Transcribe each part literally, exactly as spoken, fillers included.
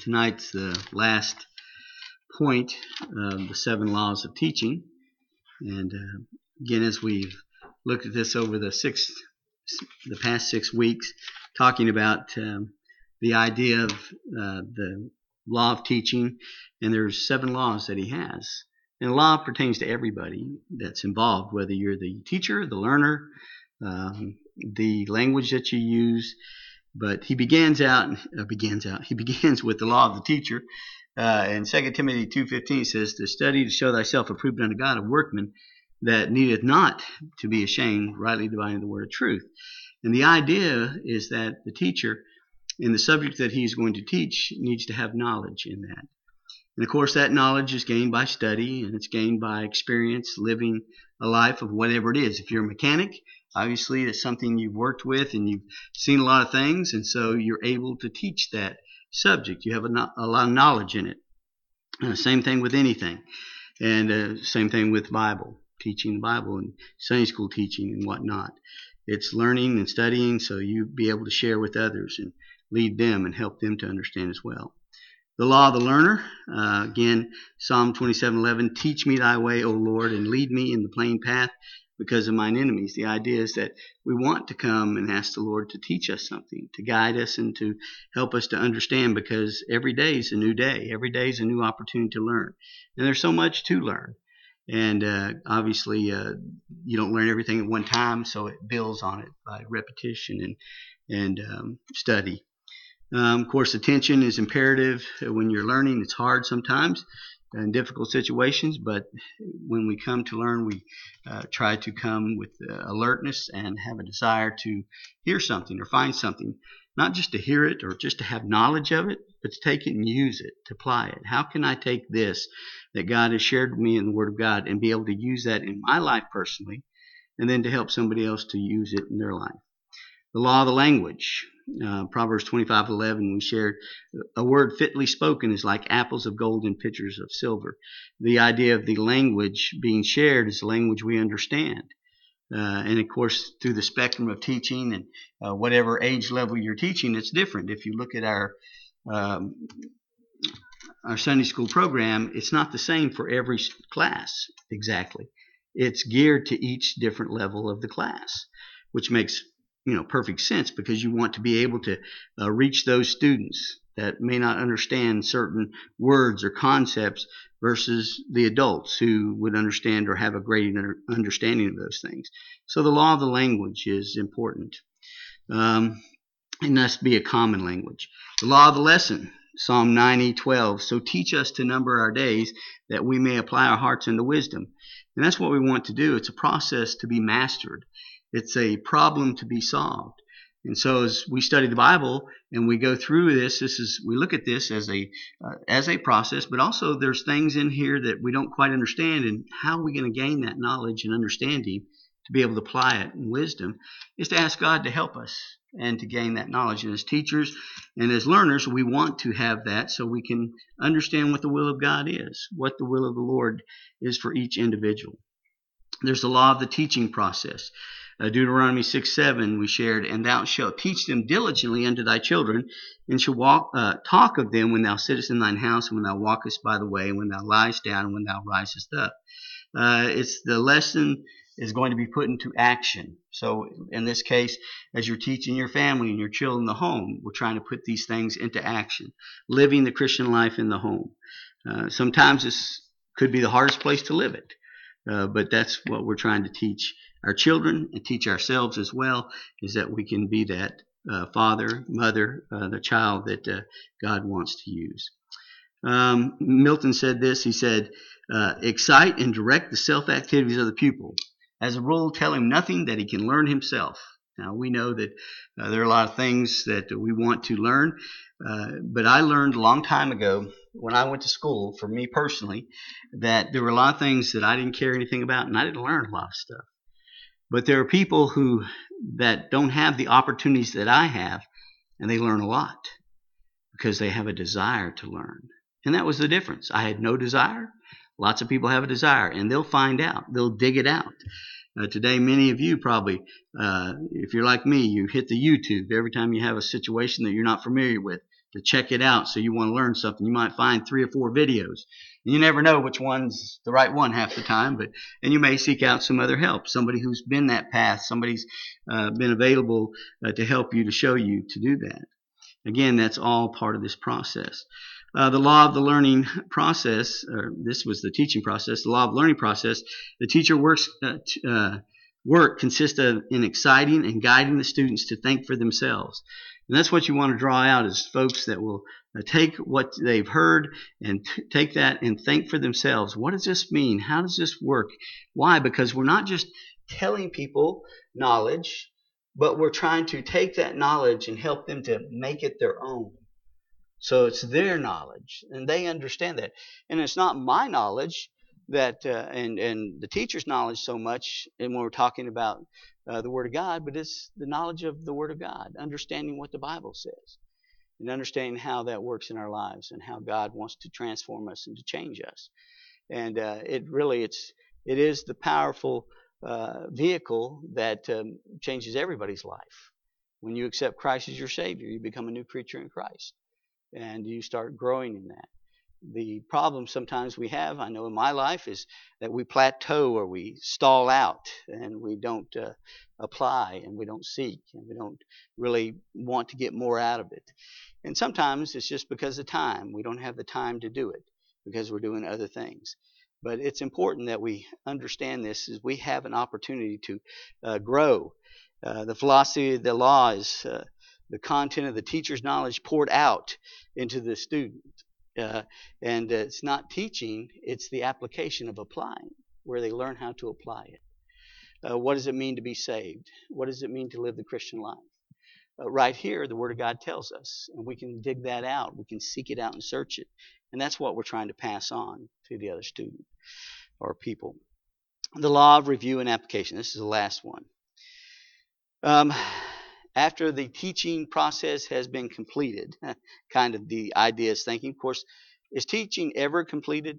Tonight's the last point of the seven laws of teaching. And uh, again, as we've looked at this over the six, the past six weeks, talking about um, the idea of uh, the law of teaching, and there's seven laws that he has. And the law pertains to everybody that's involved, whether you're the teacher, the learner, um, the language that you use. But he begins out, uh, begins out. He begins with the law of the teacher. Uh, in Second Timothy two fifteen says, "To study to show thyself approved unto God, a workman that needeth not to be ashamed, rightly dividing the word of truth." And the idea is that the teacher, in the subject that he's going to teach, needs to have knowledge in that. And of course, that knowledge is gained by study, and it's gained by experience, living a life of whatever it is. If you're a mechanic, obviously it's something you've worked with and you've seen a lot of things, and so you're able to teach that subject. You have a, no- a lot of knowledge in it. Uh, same thing with anything. And uh, same thing with Bible, teaching the Bible and Sunday school teaching and whatnot. It's learning and studying so you be able to share with others and lead them and help them to understand as well. The law of the learner, uh, again, Psalm twenty-seven eleven, "Teach me thy way, O Lord, and lead me in the plain path because of mine enemies." The idea is that we want to come and ask the Lord to teach us something, to guide us and to help us to understand, because every day is a new day. Every day is a new opportunity to learn. And there's so much to learn. And uh, obviously, uh, you don't learn everything at one time, so it builds on it by repetition and, and um, study. Um, of course, attention is imperative when you're learning. It's hard sometimes in difficult situations, but when we come to learn, we uh, try to come with uh, alertness and have a desire to hear something or find something, not just to hear it or just to have knowledge of it, but to take it and use it, to apply it. How can I take this that God has shared with me in the Word of God and be able to use that in my life personally, and then to help somebody else to use it in their life? The law of the language. Uh, Proverbs twenty-five eleven, we shared, "A word fitly spoken is like apples of gold in pitchers of silver." The idea of the language being shared is the language we understand. Uh, and of course, through the spectrum of teaching and uh, whatever age level you're teaching, it's different. If you look at our um, our Sunday school program, it's not the same for every class exactly. It's geared to each different level of the class, which makes you know, perfect sense, because you want to be able to uh, reach those students that may not understand certain words or concepts versus the adults who would understand or have a great understanding of those things. So the law of the language is important. Um, it must be a common language. The law of the lesson, Psalm ninety twelve, "So teach us to number our days that we may apply our hearts unto wisdom." And that's what we want to do. It's a process to be mastered. It's a problem to be solved. And so as we study the Bible and we go through this, this is we look at this as a uh, as a process, but also there's things in here that we don't quite understand, and how are we going to gain that knowledge and understanding to be able to apply it in wisdom is to ask God to help us and to gain that knowledge. And as teachers and as learners, we want to have that so we can understand what the will of God is, what the will of the Lord is for each individual. There's the law of the teaching process. Uh, Deuteronomy six seven, we shared, "And thou shalt teach them diligently unto thy children, and shalt walk, uh, talk of them when thou sittest in thine house, and when thou walkest by the way, and when thou liest down, and when thou risest up." Uh, it's the lesson is going to be put into action. So in this case, as you're teaching your family and your children in the home, we're trying to put these things into action, living the Christian life in the home. Uh, sometimes this could be the hardest place to live it, uh, but that's what we're trying to teach our children and teach ourselves as well, is that we can be that uh, father, mother, uh, the child that uh, God wants to use. Um, Milton said this, he said, uh, "Excite and direct the self-activities of the pupil. As a rule, tell him nothing that he can learn himself." Now, we know that uh, there are a lot of things that we want to learn, uh, but I learned a long time ago when I went to school, for me personally, that there were a lot of things that I didn't care anything about, and I didn't learn a lot of stuff. But there are people who that don't have the opportunities that I have, and they learn a lot because they have a desire to learn. And that was the difference. I had no desire. Lots of people have a desire, and they'll find out. They'll dig it out. Uh, today, many of you probably, uh, if you're like me, you hit the YouTube every time you have a situation that you're not familiar with. to check it out. So you want to learn something, you might find three or four videos. You never know which one's the right one half the time, but and you may seek out some other help, somebody who's been that path, somebody's uh, been available uh, to help you, to show you to do that. Again, that's all part of this process. Uh, the law of the learning process, or this was the teaching process, the law of learning process, the teacher works uh, t- uh, work consists of in exciting and guiding the students to think for themselves. And that's what you want to draw out, is folks that will uh, take what they've heard and t- take that and think for themselves. What does this mean? How does this work? Why? Because we're not just telling people knowledge, but we're trying to take that knowledge and help them to make it their own. So it's their knowledge, and they understand that. And it's not my knowledge that, uh, and, and the teacher's knowledge so much, and when we're talking about uh, the Word of God, but it's the knowledge of the Word of God, understanding what the Bible says, and understanding how that works in our lives, and how God wants to transform us and to change us. And uh, it really, it's, it is the powerful uh, vehicle that um, changes everybody's life. When you accept Christ as your Savior, you become a new creature in Christ, and you start growing in that. The problem sometimes we have, I know in my life, is that we plateau or we stall out, and we don't uh, apply, and we don't seek, and we don't really want to get more out of it. And sometimes it's just because of time. We don't have the time to do it because we're doing other things. But it's important that we understand this, is we have an opportunity to uh, grow. Uh, the philosophy of the law is uh, the content of the teacher's knowledge poured out into the student. Uh, and uh, it's not teaching, it's the application of applying, where they learn how to apply it. Uh, what does it mean to be saved? What does it mean to live the Christian life? Uh, right here, the Word of God tells us, and we can dig that out. We can seek it out and search it. And that's what we're trying to pass on to the other student or people. The law of review and application. This is the last one. Um, after the teaching process has been completed, kind of the idea is thinking, of course, is teaching ever completed?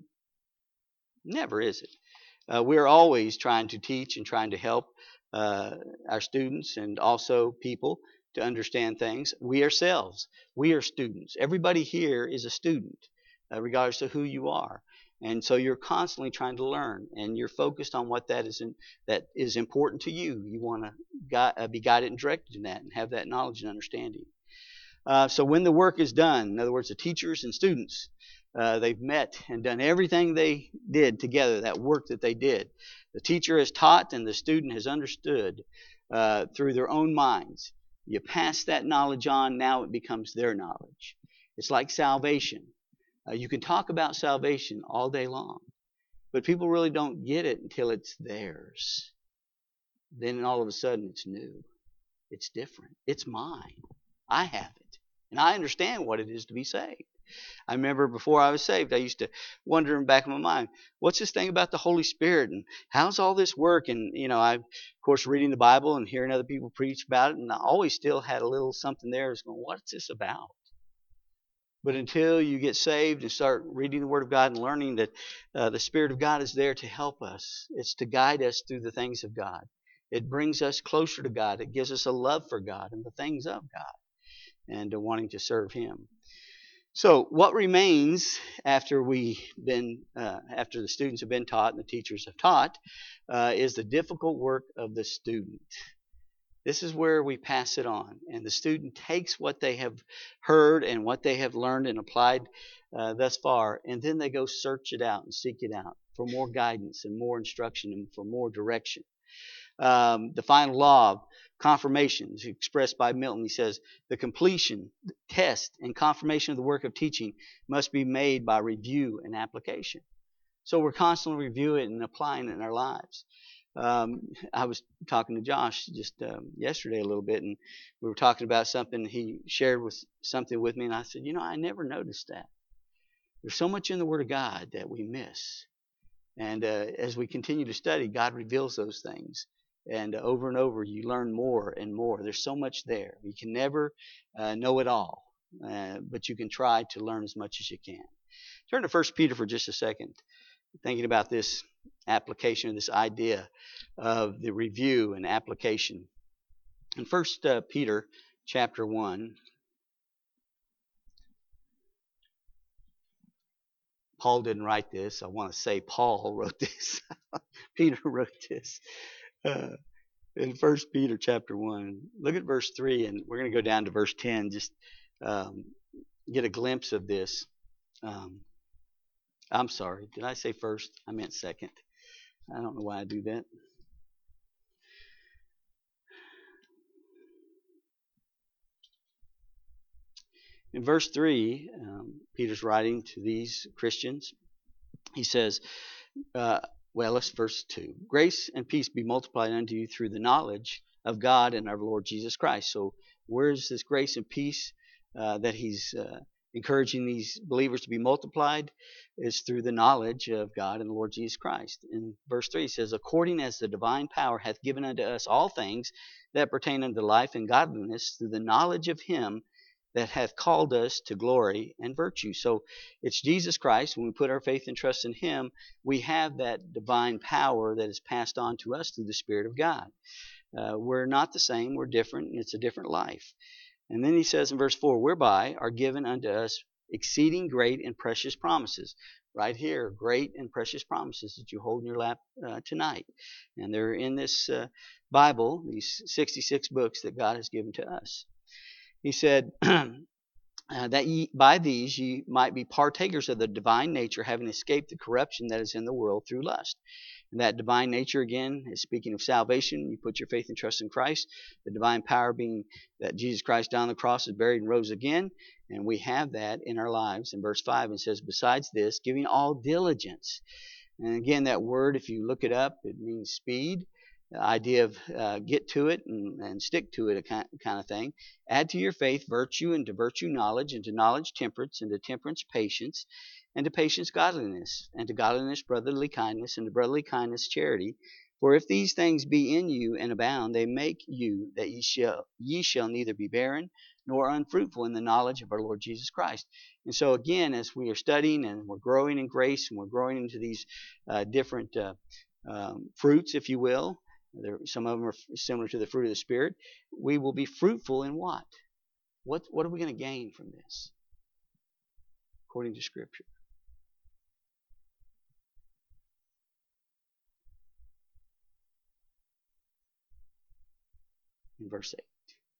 Never, is it? Uh, we're always trying to teach and trying to help uh, our students and also people to understand things. We ourselves, we are students. Everybody here is a student, uh, regardless of who you are. And so you're constantly trying to learn, and you're focused on what that is in, that is important to you. You want to gui- uh, be guided and directed in that, and have that knowledge and understanding. Uh, so when the work is done, in other words, the teachers and students, uh, they've met and done everything they did together, that work that they did. The teacher has taught and the student has understood uh, through their own minds. You pass that knowledge on, now it becomes their knowledge. It's like salvation. Uh, you can talk about salvation all day long, but people really don't get it until it's theirs. Then all of a sudden it's new. It's different. It's mine. I have it. And I understand what it is to be saved. I remember before I was saved, I used to wonder in the back of my mind, what's this thing about the Holy Spirit, and how's all this work? And, you know, I, of course, reading the Bible and hearing other people preach about it, and I always still had a little something there that's going, what's this about? But until you get saved and start reading the Word of God and learning that uh, the Spirit of God is there to help us, it's to guide us through the things of God. It brings us closer to God. It gives us a love for God and the things of God, and to wanting to serve Him. So, what remains after we been uh, after the students have been taught and the teachers have taught uh, is the difficult work of the student. This is where we pass it on, and the student takes what they have heard and what they have learned and applied uh, thus far, and then they go search it out and seek it out for more guidance and more instruction and for more direction. Um, the final law of confirmation is expressed by Milton. He says, the completion, test, and confirmation of the work of teaching must be made by review and application. So we're constantly reviewing it and applying it in our lives. Um, I was talking to Josh just um, yesterday a little bit, and we were talking about something. He shared with something with me, and I said, you know, I never noticed that. There's so much in the Word of God that we miss. And uh, as we continue to study, God reveals those things. And uh, over and over, you learn more and more. There's so much there. You can never uh, know it all, uh, but you can try to learn as much as you can. Turn to First Peter for just a second, thinking about this application, this idea of the review and application. In First uh, Peter chapter one, Paul didn't write this. I want to say Paul wrote this. Peter wrote this. Uh, in First Peter chapter one. Look at verse three, and we're going to go down to verse ten. Just um, get a glimpse of this. Um, I'm sorry. Did I say first? I meant second. I don't know why I do that. In verse three, um, Peter's writing to these Christians. He says, uh, well, let's verse two. Grace and peace be multiplied unto you through the knowledge of God and our Lord Jesus Christ. So where's this grace and peace uh, that he's uh, encouraging these believers to be multiplied? Is through the knowledge of God and the Lord Jesus Christ. In verse three, he says, according as the divine power hath given unto us all things that pertain unto life and godliness through the knowledge of him that hath called us to glory and virtue. So it's Jesus Christ. When we put our faith and trust in him, we have that divine power that is passed on to us through the Spirit of God. Uh, we're not the same. We're different. And it's a different life. And then he says in verse four, whereby are given unto us exceeding great and precious promises. Right here, great and precious promises that you hold in your lap uh, tonight. And they're in this uh, Bible, these sixty-six books that God has given to us. He said, uh, that ye, by these ye might be partakers of the divine nature, having escaped the corruption that is in the world through lust. And that divine nature, again, is speaking of salvation. You put your faith and trust in Christ. The divine power being that Jesus Christ died on the cross, is buried, and rose again. And we have that in our lives. In verse five, it says, besides this, giving all diligence. And again, that word, if you look it up, it means speed. The idea of uh, get to it and, and stick to it, a kind, kind of thing. Add to your faith virtue, and to virtue knowledge, and to knowledge temperance, and to temperance patience, and to patience godliness, and to godliness brotherly kindness, and to brotherly kindness charity. For if these things be in you and abound, they make you that ye shall ye shall neither be barren nor unfruitful in the knowledge of our Lord Jesus Christ. And so again, as we are studying and we're growing in grace, and we're growing into these uh, different uh, um, fruits, if you will, there, some of them are similar to the fruit of the Spirit. We will be fruitful in what? What, what are we going to gain from this? According to Scripture. In verse eight.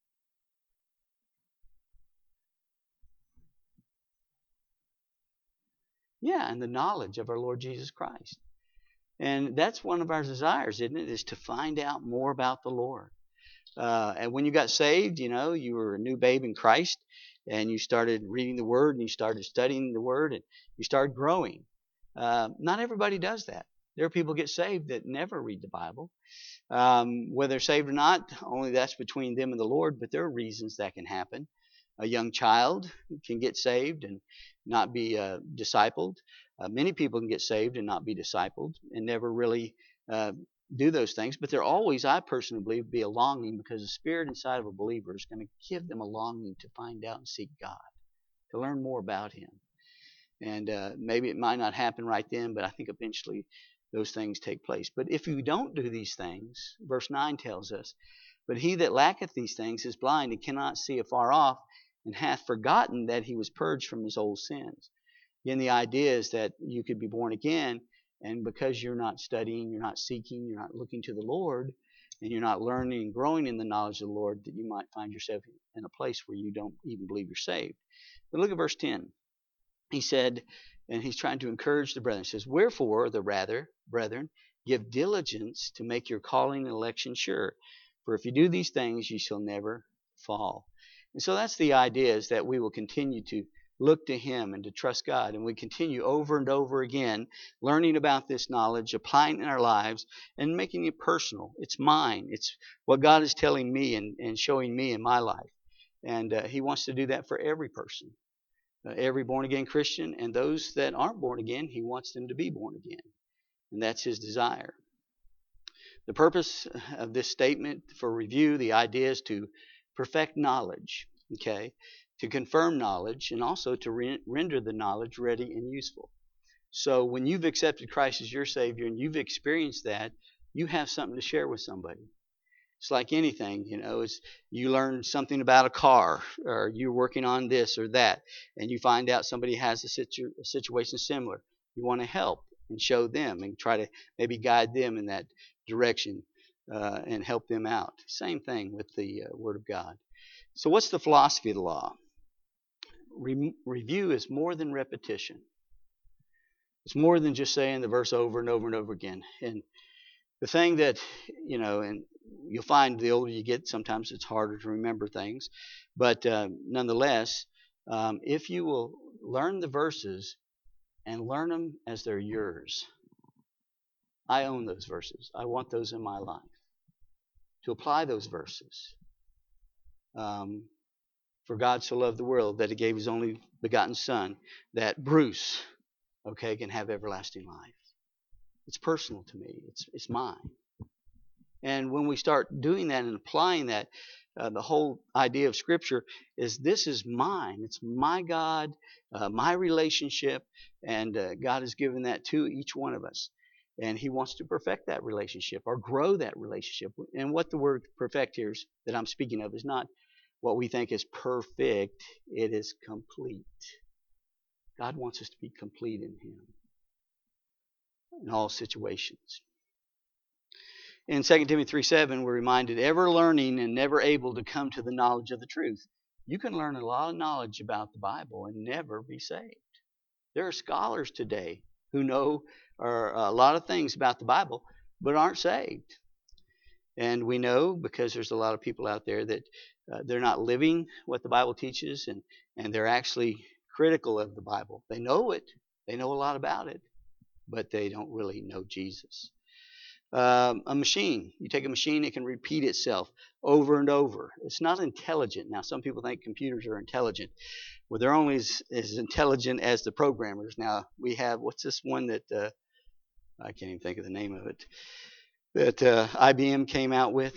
Yeah, and the knowledge of our Lord Jesus Christ. And that's one of our desires, isn't it? Is to find out more about the Lord. Uh, and when you got saved, you know, you were a new babe in Christ, and you started reading the Word, and you started studying the Word, and you started growing. Uh, not everybody does that. There are people get saved that never read the Bible. Um, whether they're saved or not, only that's between them and the Lord, but there are reasons that can happen. A young child can get saved and not be uh, discipled. Uh, many people can get saved and not be discipled and never really uh, do those things. But there always, I personally believe, be a longing, because the Spirit inside of a believer is going to give them a longing to find out and seek God, to learn more about Him. And uh, maybe it might not happen right then, but I think eventually those things take place. But if you don't do these things, verse nine tells us, but he that lacketh these things is blind and cannot see afar off, and hath forgotten that he was purged from his old sins. Again, the idea is that you could be born again, and because you're not studying, you're not seeking, you're not looking to the Lord, and you're not learning and growing in the knowledge of the Lord, that you might find yourself in a place where you don't even believe you're saved. But look at verse ten. He said, and he's trying to encourage the brethren. He says, wherefore, the rather, brethren, give diligence to make your calling and election sure. For if you do these things, you shall never fall. And so that's the idea, is that we will continue to look to Him and to trust God. And we continue over and over again, learning about this knowledge, applying it in our lives, and making it personal. It's mine. It's what God is telling me and, and showing me in my life. And uh, He wants to do that for every person. Uh, every born-again Christian, and those that aren't born again, He wants them to be born again. And that's His desire. The purpose of this statement, for review, the idea is to perfect knowledge, okay, to confirm knowledge, and also to re- render the knowledge ready and useful. So when you've accepted Christ as your Savior and you've experienced that, you have something to share with somebody. It's like anything, you know, it's, you learn something about a car, or you're working on this or that, and you find out somebody has a, situ, a situation similar. You want to help and show them and try to maybe guide them in that direction uh, and help them out. Same thing with the uh, Word of God. So what's the philosophy of the law? Re- review is more than repetition. It's more than just saying the verse over and over and over again. And the thing that, you know, and you'll find the older you get, sometimes it's harder to remember things. But uh, nonetheless, um, if you will learn the verses and learn them as they're yours. I own those verses. I want those in my life. To apply those verses. Um, For God so loved the world that he gave his only begotten Son, that Bruce, okay, can have everlasting life. It's personal to me. It's it's mine. And when we start doing that and applying that, uh, the whole idea of Scripture is this is mine. It's my God, uh, my relationship, and uh, God has given that to each one of us. And he wants to perfect that relationship or grow that relationship. And what the word perfect here is, that I'm speaking of is not what we think is perfect. It is complete. God wants us to be complete in him in all situations. In Second Timothy three seven, we're reminded, ever learning and never able to come to the knowledge of the truth. You can learn a lot of knowledge about the Bible and never be saved. There are scholars today who know a lot of things about the Bible but aren't saved. And we know, because there's a lot of people out there, that uh, they're not living what the Bible teaches, and, and they're actually critical of the Bible. They know it. They know a lot about it, but they don't really know Jesus. Um, a machine. You take a machine, it can repeat itself over and over. It's not intelligent. Now, some people think computers are intelligent. Well, they're only as, as intelligent as the programmers. Now, we have, what's this one that, uh, I can't even think of the name of it, that uh, I B M came out with?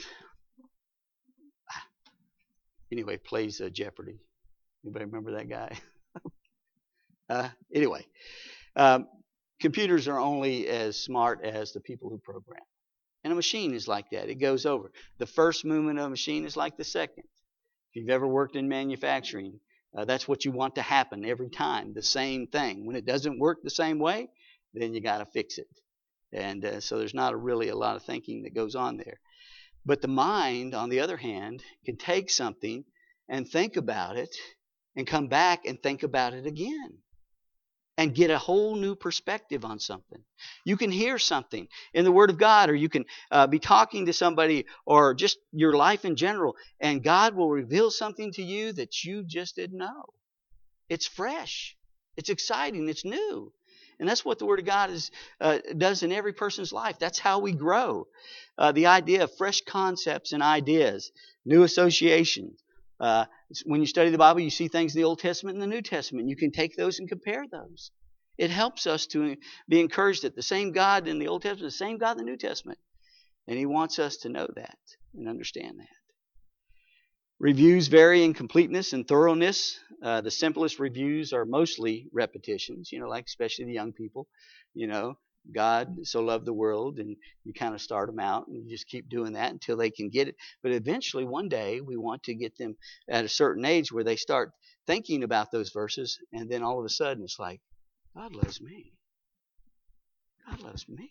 Anyway, plays uh, Jeopardy. Anybody remember that guy? uh, anyway, um, computers are only as smart as the people who program. And a machine is like that. It goes over. The first movement of a machine is like the second. If you've ever worked in manufacturing, uh, that's what you want to happen every time, the same thing. When it doesn't work the same way, then you got to fix it. And uh, so there's not a really a lot of thinking that goes on there. But the mind, on the other hand, can take something and think about it and come back and think about it again and get a whole new perspective on something. You can hear something in the Word of God, or you can uh, be talking to somebody, or just your life in general, and God will reveal something to you that you just didn't know. It's fresh. It's exciting. It's new. And that's what the Word of God is, uh, does in every person's life. That's how we grow. Uh, the idea of fresh concepts and ideas, new associations. Uh, when you study the Bible, you see things in the Old Testament and the New Testament. You can take those and compare those. It helps us to be encouraged that the same God in the Old Testament, the same God in the New Testament. And he wants us to know that and understand that. Reviews vary in completeness and thoroughness. Uh, the simplest reviews are mostly repetitions, you know, like especially the young people. You know, God so loved the world, and you kind of start them out and you just keep doing that until they can get it. But eventually one day we want to get them at a certain age where they start thinking about those verses, and then all of a sudden it's like, God loves me. God loves me.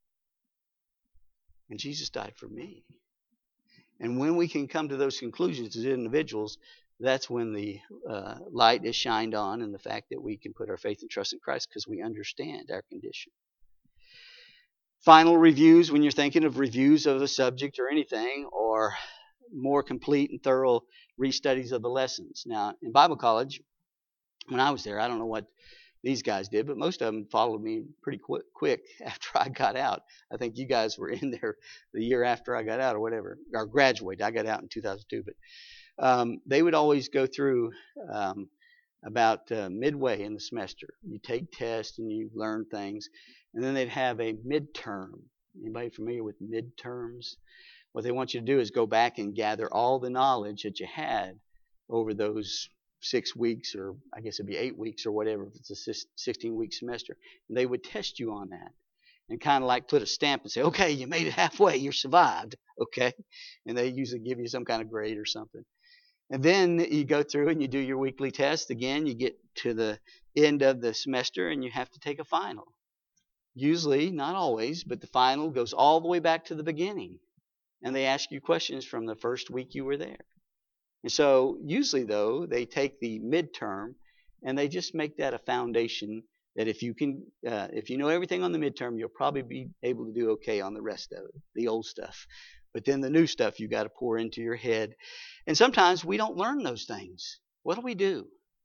And Jesus died for me. And when we can come to those conclusions as individuals, that's when the uh, light is shined on, and the fact that we can put our faith and trust in Christ because we understand our condition. Final reviews, when you're thinking of reviews of a subject or anything, or more complete and thorough restudies of the lessons. Now, in Bible college, when I was there, I don't know what these guys did, but most of them followed me pretty quick, quick after I got out. I think you guys were in there the year after I got out or whatever, or graduated. I got out in two thousand two, but um, they would always go through um, about uh, midway in the semester. You take tests and you learn things, and then they'd have a midterm. Anybody familiar with midterms? What they want you to do is go back and gather all the knowledge that you had over those six weeks, or I guess it'd be eight weeks or whatever, if it's a sixteen-week semester. And they would test you on that and kind of like put a stamp and say, okay, you made it halfway, you survived, okay? And they usually give you some kind of grade or something. And then you go through and you do your weekly test. Again, you get to the end of the semester and you have to take a final. Usually, not always, but the final goes all the way back to the beginning. And they ask you questions from the first week you were there. And so usually, though, they take the midterm and they just make that a foundation that if you can, uh, if you know everything on the midterm, you'll probably be able to do okay on the rest of it, the old stuff. But then the new stuff you got to pour into your head. And sometimes we don't learn those things. What do we do?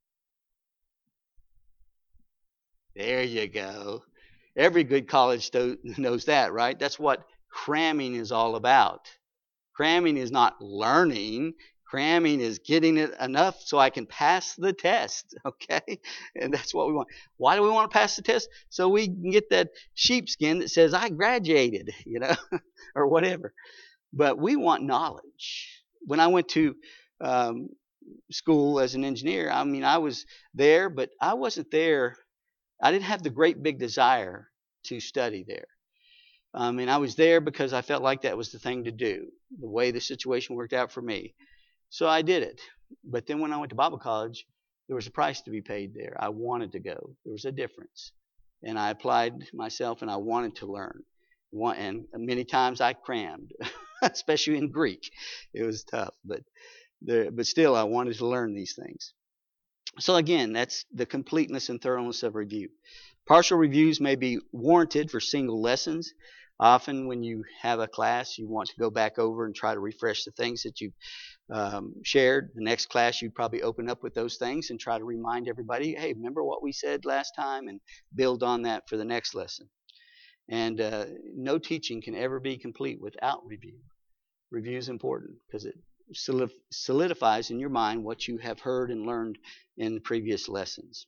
There you go. Every good college sto- knows that, right? That's what cramming is all about. Cramming is not learning. Cramming is getting it enough so I can pass the test, okay? And that's what we want. Why do we want to pass the test? So we can get that sheepskin that says, I graduated, you know, or whatever. But we want knowledge. When I went to um, school as an engineer, I mean, I was there, but I wasn't there. I didn't have the great big desire to study there. I mean, I was there because I felt like that was the thing to do, the way the situation worked out for me. So I did it. But then when I went to Bible college, there was a price to be paid there. I wanted to go. There was a difference. And I applied myself and I wanted to learn. And many times I crammed, especially in Greek. It was tough. But, there, but still, I wanted to learn these things. So again, that's the completeness and thoroughness of review. Partial reviews may be warranted for single lessons. Often when you have a class, you want to go back over and try to refresh the things that you've um, shared. The next class, you'd probably open up with those things and try to remind everybody, hey, remember what we said last time, and build on that for the next lesson. And uh, no teaching can ever be complete without review. Review is important because it solidifies in your mind what you have heard and learned in previous lessons.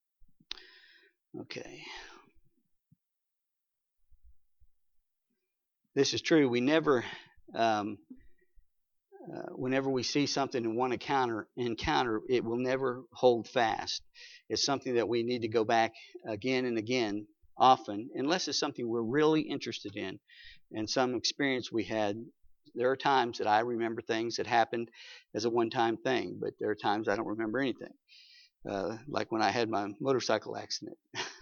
Okay. This is true. We never, um, uh, whenever we see something in one encounter, encounter, it will never hold fast. It's something that we need to go back again and again, often, unless it's something we're really interested in and some experience we had. There are times that I remember things that happened as a one-time thing, but there are times I don't remember anything. Uh, like when I had my motorcycle accident.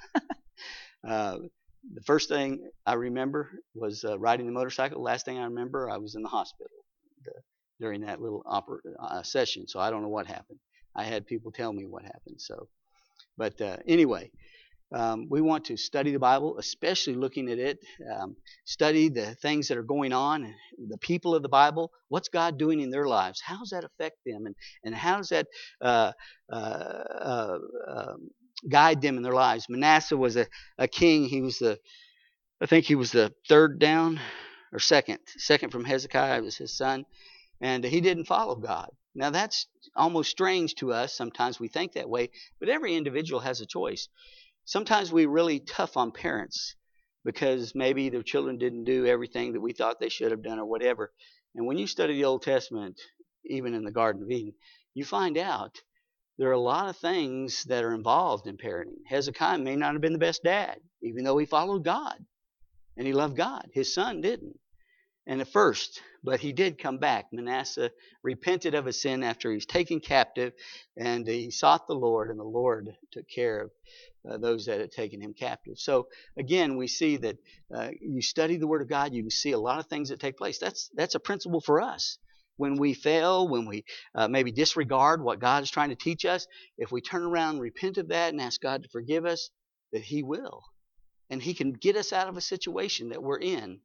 uh, the first thing I remember was uh, riding the motorcycle. Last thing I remember, I was in the hospital the, during that little oper- uh, session. So I don't know what happened. I had people tell me what happened. So, but uh, anyway, um, we want to study the Bible, especially looking at it. Um, study the things that are going on, the people of the Bible. What's God doing in their lives? How does that affect them, and and how does that uh, uh, uh, um, guide them in their lives? Manasseh was a, a king. He was the, I think he was the third down or second, second from Hezekiah. It was his son, and he didn't follow God. Now that's almost strange to us. Sometimes we think that way, but every individual has a choice. Sometimes we're really tough on parents because maybe their children didn't do everything that we thought they should have done or whatever. And when you study the Old Testament, even in the Garden of Eden, you find out there are a lot of things that are involved in parenting. Hezekiah may not have been the best dad, even though he followed God and he loved God. His son didn't. And at first, but he did come back. Manasseh repented of his sin after he was taken captive, and he sought the Lord, and the Lord took care of uh, those that had taken him captive. So again, we see that uh, you study the Word of God, you can see a lot of things that take place. That's that's a principle for us. When we fail, when we uh, maybe disregard what God is trying to teach us, if we turn around and repent of that and ask God to forgive us, that He will. And He can get us out of a situation that we're in,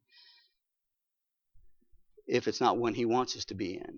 if it's not one He wants us to be in.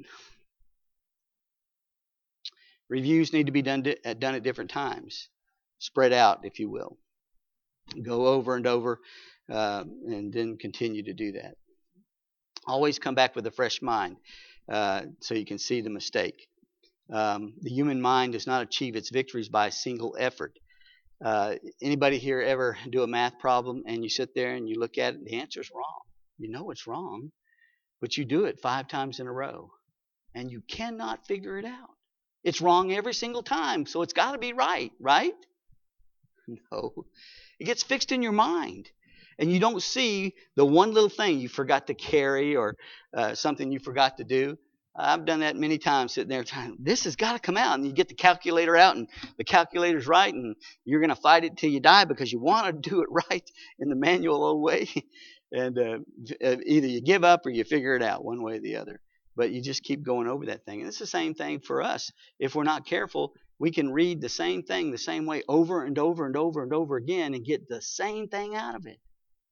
Reviews need to be done, di- done at different times. Spread out, if you will. Go over and over uh, and then continue to do that. Always come back with a fresh mind uh, so you can see the mistake. Um, the human mind does not achieve its victories by a single effort. Uh, anybody here ever do a math problem and you sit there and you look at it and the answer's wrong? You know it's wrong. But you do it five times in a row, and you cannot figure it out. It's wrong every single time, so it's got to be right, right? No. It gets fixed in your mind, and you don't see the one little thing you forgot to carry or uh, something you forgot to do. I've done that many times, sitting there trying, this has got to come out. And you get the calculator out, and the calculator's right, and you're going to fight it till you die because you want to do it right in the manual old way. And uh, either you give up or you figure it out one way or the other. But you just keep going over that thing. And it's the same thing for us. If we're not careful, we can read the same thing the same way over and over and over and over again and get the same thing out of it.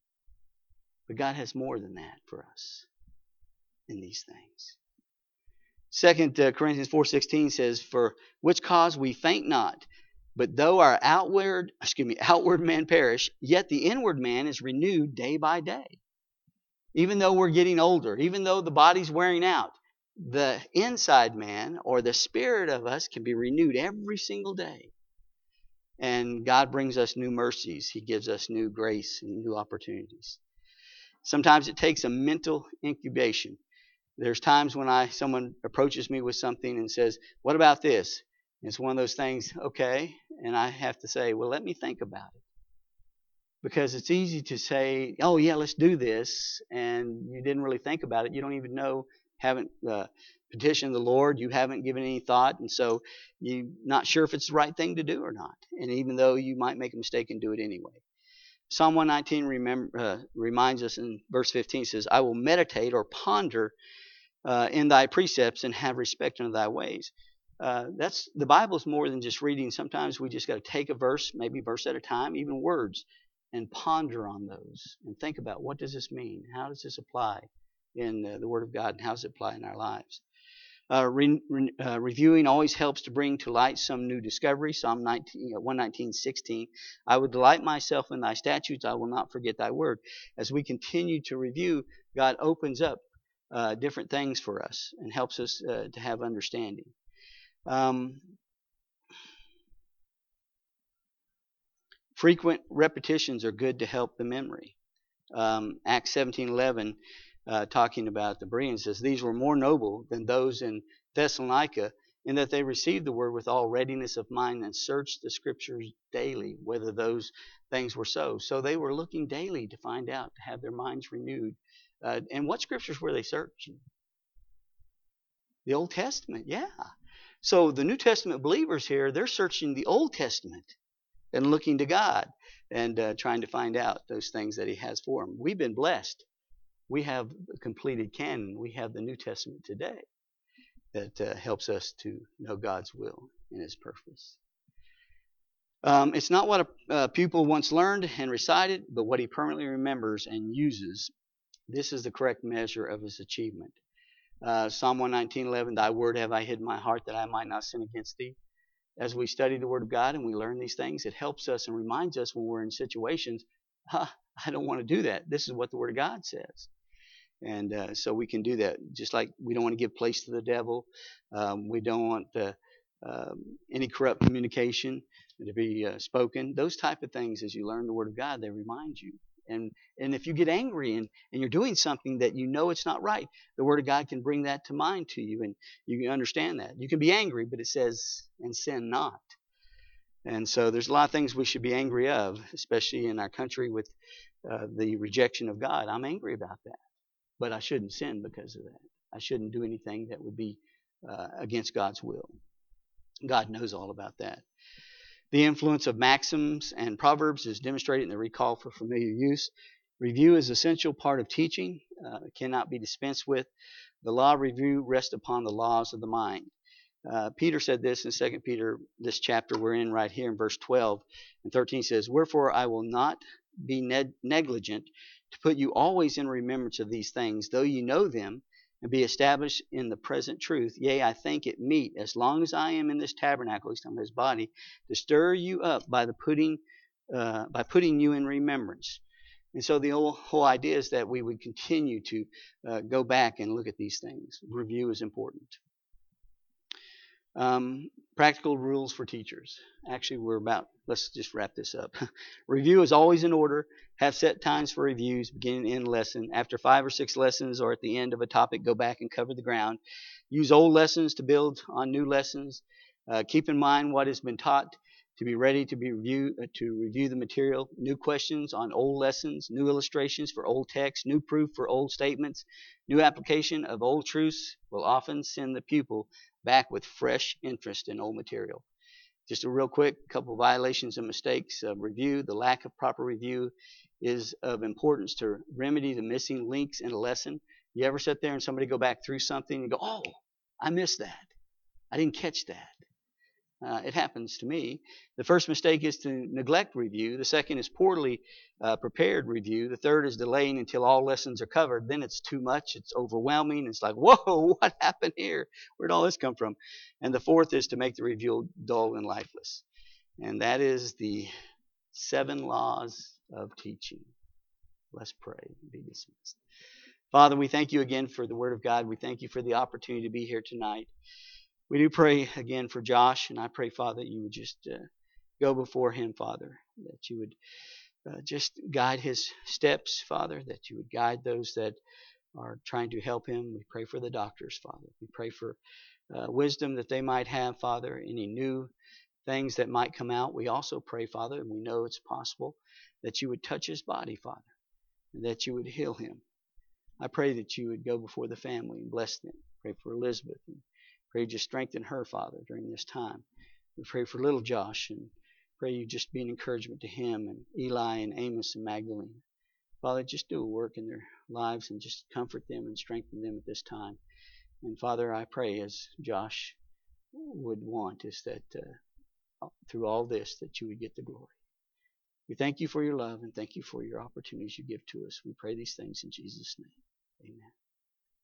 But God has more than that for us in these things. Second Corinthians four sixteen says, for which cause we faint not, but though our outward, excuse me, outward man perish, yet the inward man is renewed day by day. Even though we're getting older, even though the body's wearing out, the inside man or the spirit of us can be renewed every single day. And God brings us new mercies. He gives us new grace and new opportunities. Sometimes it takes a mental incubation. There's times when I someone approaches me with something and says, what about this? And it's one of those things, okay, and I have to say, well, let me think about it. Because it's easy to say, oh, yeah, let's do this, and you didn't really think about it. You don't even know, haven't uh, petitioned the Lord, you haven't given any thought, and so you're not sure if it's the right thing to do or not. And even though you might make a mistake and do it anyway. Psalm one nineteen remember, uh, reminds us in verse fifteen, says, I will meditate or ponder uh, in thy precepts and have respect unto thy ways. Uh, that's the Bible's more than just reading. Sometimes we just got to take a verse, maybe verse at a time, even words, and ponder on those and think about, what does this mean? How does this apply in uh, the Word of God, and how does it apply in our lives? Uh, re, re, uh, reviewing always helps to bring to light some new discovery. Psalm one nineteen sixteen, I will delight myself in thy statutes, I will not forget thy word. As we continue to review, God opens up uh, different things for us and helps us uh, to have understanding. Um, frequent repetitions are good to help the memory. Um, Acts seventeen eleven, uh, talking about the Bereans, says, these were more noble than those in Thessalonica, in that they received the word with all readiness of mind and searched the scriptures daily, whether those things were so. So they were looking daily to find out, to have their minds renewed. Uh, and what scriptures were they searching? The Old Testament, yeah. So the New Testament believers here, they're searching the Old Testament and looking to God and uh, trying to find out those things that He has for them. We've been blessed. We have a completed canon. We have the New Testament today that uh, helps us to know God's will and His purpose. Um, it's not what a, a pupil once learned and recited, but what he permanently remembers and uses. This is the correct measure of his achievement. Uh, Psalm one nineteen eleven, thy word have I hid in my heart that I might not sin against thee. As we study the Word of God and we learn these things, it helps us and reminds us when we're in situations, huh, I don't want to do that. This is what the Word of God says. And uh, so we can do that. Just like we don't want to give place to the devil. Um, we don't want the, um, any corrupt communication to be uh, spoken. Those type of things, as you learn the Word of God, they remind you. And and if you get angry and, and you're doing something that you know it's not right, the Word of God can bring that to mind to you, and you can understand that. You can be angry, but it says, and sin not. And so there's a lot of things we should be angry of, especially in our country with uh, the rejection of God. I'm angry about that. But I shouldn't sin because of that. I shouldn't do anything that would be uh, against God's will. God knows all about that. The influence of maxims and proverbs is demonstrated in the recall for familiar use. Review is an essential part of teaching. Uh, it cannot be dispensed with. The law of review rests upon the laws of the mind. Uh, Peter said this in Second Peter, this chapter we're in right here in verse twelve and thirteen says, wherefore I will not be neg- negligent to put you always in remembrance of these things, though you know them, and be established in the present truth. Yea, I think it meet, as long as I am in this tabernacle, he's talking about his body, to stir you up by the putting, uh, by putting you in remembrance. And so the whole, whole idea is that we would continue to uh, go back and look at these things. Review is important. Um, practical rules for teachers. Actually, we're about, let's just wrap this up. Review is always in order. Have set times for reviews, beginning and end lesson. After five or six lessons or at the end of a topic, go back and cover the ground. Use old lessons to build on new lessons. Uh, keep in mind what has been taught to be ready to be review uh, to review the material, new questions on old lessons, new illustrations for old texts, new proof for old statements, new application of old truths will often send the pupil back with fresh interest in old material. Just a real quick couple violations and mistakes of review. The lack of proper review is of importance to remedy the missing links in a lesson. You ever sit there and somebody go back through something and go, oh, I missed that. I didn't catch that. Uh, it happens to me. The first mistake is to neglect review. The second is poorly uh, prepared review. The third is delaying until all lessons are covered. Then it's too much. It's overwhelming. It's like, whoa, what happened here? Where'd all this come from? And the fourth is to make the review dull and lifeless. And that is the seven laws of teaching. Let's pray and be dismissed. Father, we thank you again for the Word of God. We thank you for the opportunity to be here tonight. We do pray again for Josh, and I pray, Father, that you would just uh, go before him, Father, that you would uh, just guide his steps, Father, that you would guide those that are trying to help him. We pray for the doctors, Father. We pray for uh, wisdom that they might have, Father, any new things that might come out. We also pray, Father, and we know it's possible, that you would touch his body, Father, and that you would heal him. I pray that you would go before the family and bless them. Pray for Elizabeth and pray just strengthen her, Father, during this time. We pray for little Josh and pray you just be an encouragement to him and Eli and Amos and Magdalene. Father, just do a work in their lives and just comfort them and strengthen them at this time. And Father, I pray as Josh would want is that uh, through all this that you would get the glory. We thank you for your love and thank you for your opportunities you give to us. We pray these things in Jesus' name. Amen.